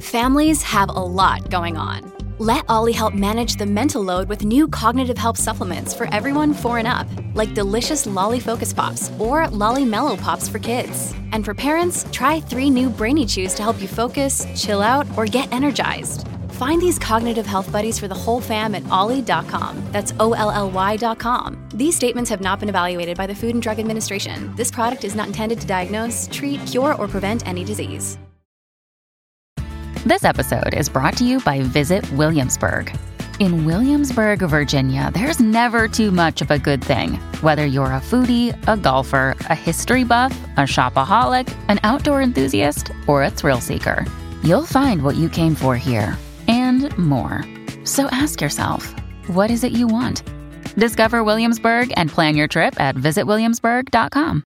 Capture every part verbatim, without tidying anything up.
Families have a lot going on. Let Ollie help manage the mental load with new cognitive help supplements for everyone four and up, like delicious Lolly Focus Pops or Lolly Mellow Pops for kids. And for parents, try three new Brainy Chews to help you focus, chill out, or get energized. Find these cognitive health buddies for the whole fam at ollie dot com. That's O L L Y dot com. These statements have not been evaluated by the Food and Drug Administration. This product is not intended to diagnose, treat, cure, or prevent any disease. This episode is brought to you by Visit Williamsburg. In Williamsburg, Virginia, there's never too much of a good thing. Whether you're a foodie, a golfer, a history buff, a shopaholic, an outdoor enthusiast, or a thrill seeker, you'll find what you came for here and more. So ask yourself, what is it you want? Discover Williamsburg and plan your trip at visit williamsburg dot com.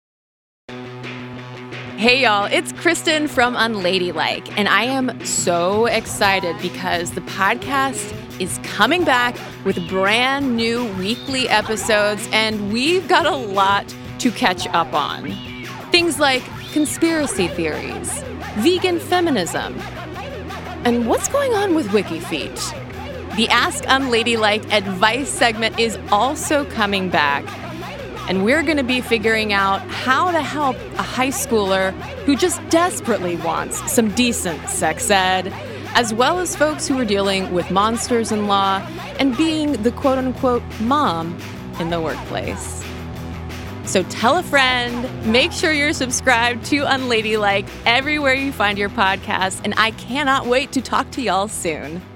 Hey y'all, it's Kristen from Unladylike, and I am so excited because the podcast is coming back with brand new weekly episodes, and we've got a lot to catch up on. Things like conspiracy theories, vegan feminism, and what's going on with WikiFeet. The Ask Unladylike advice segment is also coming back. And we're going to be figuring out how to help a high schooler who just desperately wants some decent sex ed, as well as folks who are dealing with monsters in law and being the quote-unquote mom in the workplace. So tell a friend, make sure you're subscribed to Unladylike everywhere you find your podcast, and I cannot wait to talk to y'all soon.